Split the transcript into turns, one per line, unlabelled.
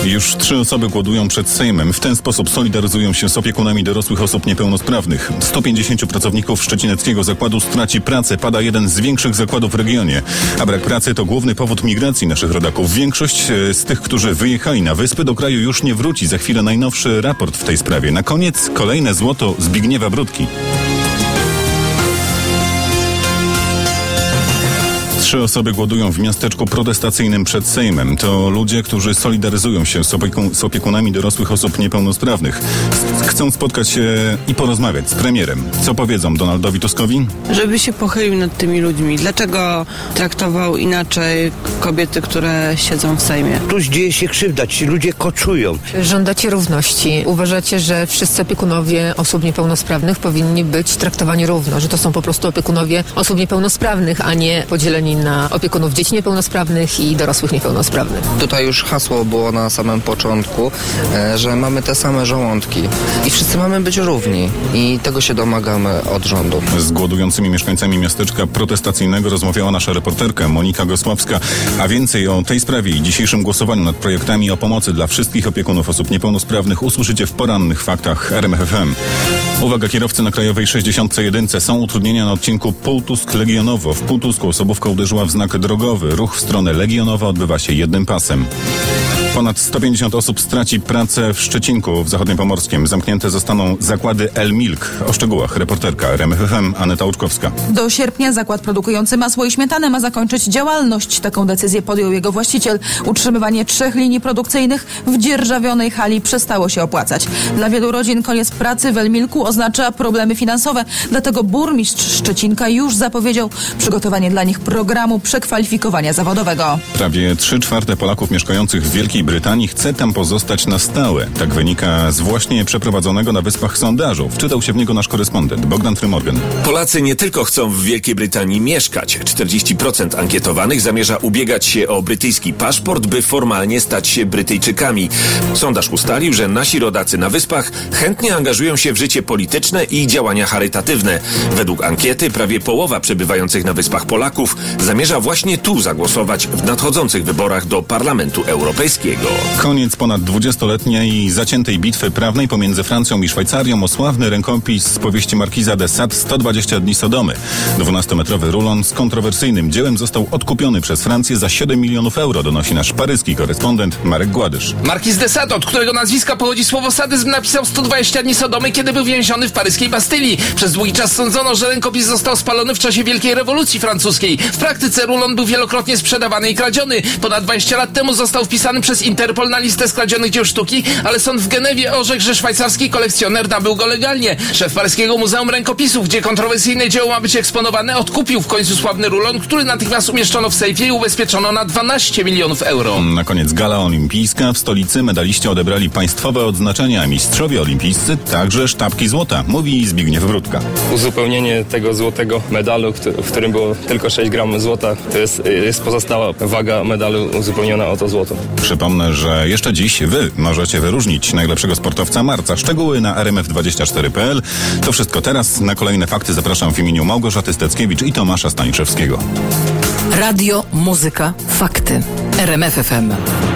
Już 3 osoby głodują przed Sejmem. W ten sposób solidaryzują się z opiekunami dorosłych osób niepełnosprawnych. 150 pracowników szczecineckiego zakładu straci pracę. Pada jeden z większych zakładów w regionie. A brak pracy to główny powód migracji naszych rodaków. Większość z tych, którzy wyjechali na wyspy, do kraju już nie wróci. Za chwilę najnowszy raport w tej sprawie. Na koniec kolejne złoto Zbigniewa Brudki. 3 osoby głodują w miasteczku protestacyjnym przed Sejmem. To ludzie, którzy solidaryzują się z opiekunami dorosłych osób niepełnosprawnych. Chcą spotkać się i porozmawiać z premierem. Co powiedzą Donaldowi Tuskowi?
Żeby się pochylił nad tymi ludźmi. Dlaczego traktował inaczej kobiety, które siedzą w Sejmie?
Tu dzieje się krzywda, ci ludzie koczują.
Żądacie równości. Uważacie, że wszyscy opiekunowie osób niepełnosprawnych powinni być traktowani równo, że to są po prostu opiekunowie osób niepełnosprawnych, a nie podzieleni na opiekunów dzieci niepełnosprawnych i dorosłych niepełnosprawnych.
Tutaj już hasło było na samym początku, że mamy te same żołądki i wszyscy mamy być równi i tego się domagamy od rządu.
Z głodującymi mieszkańcami miasteczka protestacyjnego rozmawiała nasza reporterka Monika Gosławska, a więcej o tej sprawie i dzisiejszym głosowaniu nad projektami o pomocy dla wszystkich opiekunów osób niepełnosprawnych usłyszycie w porannych faktach RMF FM. Uwaga, kierowcy na Krajowej 61 są utrudnienia na odcinku Półtusk-Legionowo. W Półtusku osobówka uderzyła w znak drogowy. Ruch w stronę Legionowa odbywa się jednym pasem. Ponad 150 osób straci pracę w Szczecinku w Zachodniopomorskiem. Zamknięte zostaną zakłady El-Milk. O szczegółach reporterka RMF FM Aneta Łuczkowska.
Do sierpnia zakład produkujący masło i śmietanę ma zakończyć działalność. Taką decyzję podjął jego właściciel. Utrzymywanie 3 linii produkcyjnych w dzierżawionej hali przestało się opłacać. Dla wielu rodzin koniec pracy w El-Milku oznacza problemy finansowe. Dlatego burmistrz Szczecinka już zapowiedział przygotowanie dla nich programu przekwalifikowania zawodowego.
Prawie 3/4 Polaków mieszkających w Wielkiej Brytanii chce tam pozostać na stałe. Tak wynika z właśnie przeprowadzonego na Wyspach sondażu. Wczytał się w niego nasz korespondent Bogdan Frymorgan.
Polacy nie tylko chcą w Wielkiej Brytanii mieszkać. 40% ankietowanych zamierza ubiegać się o brytyjski paszport, by formalnie stać się Brytyjczykami. Sondaż ustalił, że nasi rodacy na Wyspach chętnie angażują się w życie polityczne i działania charytatywne. Według ankiety prawie połowa przebywających na Wyspach Polaków zamierza właśnie tu zagłosować w nadchodzących wyborach do Parlamentu Europejskiego.
Koniec ponad 20-letniej zaciętej bitwy prawnej pomiędzy Francją i Szwajcarią o sławny rękopis z powieści Markiza de Sade 120 dni Sodomy. 12-metrowy rulon z kontrowersyjnym dziełem został odkupiony przez Francję za 7 milionów euro, donosi nasz paryski korespondent Marek Gładysz.
Markiz de Sade, od którego nazwiska pochodzi słowo sadyzm, napisał 120 dni Sodomy, kiedy był więziony w paryskiej Bastylii. Przez długi czas sądzono, że rękopis został spalony w czasie Wielkiej Rewolucji Francuskiej. W praktyce rulon był wielokrotnie sprzedawany i kradziony. Ponad 20 lat temu został wpisany przez Interpol na listę skradzionych dzieł sztuki, ale sąd w Genewie orzekł, że szwajcarski kolekcjoner nabył go legalnie. Szef paryskiego Muzeum Rękopisów, gdzie kontrowersyjne dzieło ma być eksponowane, odkupił w końcu sławny rulon, który natychmiast umieszczono w sejfie i ubezpieczono na 12 milionów euro.
Na koniec gala olimpijska. W stolicy medaliści odebrali państwowe odznaczenia, a mistrzowie olimpijscy także sztabki złota, mówi Zbigniew Brudka.
Uzupełnienie tego złotego medalu, w którym było tylko 6 gram złota, to jest pozostała waga medalu uzupełniona o to złoto.
Przypomnę, że jeszcze dziś wy możecie wyróżnić najlepszego sportowca marca. Szczegóły na rmf24.pl. To wszystko teraz. Na kolejne fakty zapraszam w imieniu Małgorzaty Steckiewicz i Tomasza Staniszewskiego.
Radio, muzyka, fakty. RMF FM.